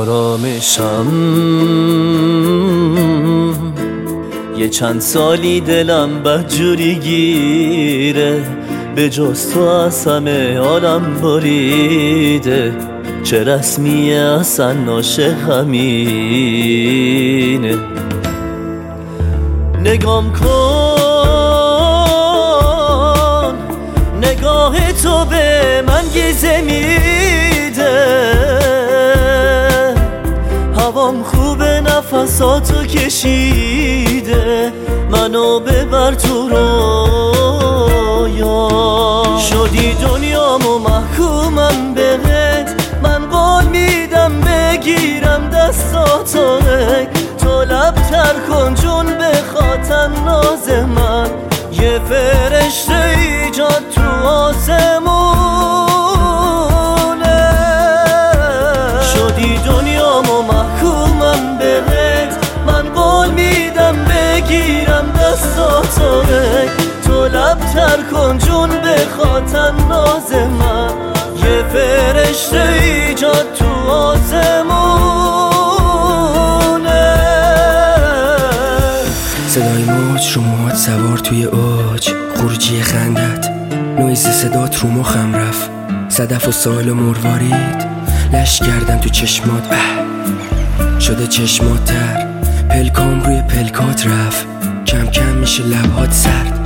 آرامشم یه چند سالی دلم بدجوری گیره، به جز تو از همه عالم بریده. چه رسمیه اصلا عاشق همینه. نگام کن، نگاه تو به من گیزه میده. هوام خوبه، نفساتو کشیده، منو ببر تو رویا. شدی دنیامو محکومم بهت، من قول میدم بگیرم دستاتو. تو لب تر کن جون بخاطر ناز من، یه فرشته ایجاد تو آسمونه. شدی دنیامو محکومم بهت، من قول میدم بگیرم دستاتو. تو لب تر کن جون بخاطر ناز من، یه فرشته ایجاد تو آسمونه. صدای موج رو موهات سوار توی اوج، خروجی خندت نویز صدات رو مخم رفت. صدف و سال و مروارید لش کردم تو چشمات، شده چشمات تر، پلکام روی پلکات رفت. کم کم میشه لبهات سرد،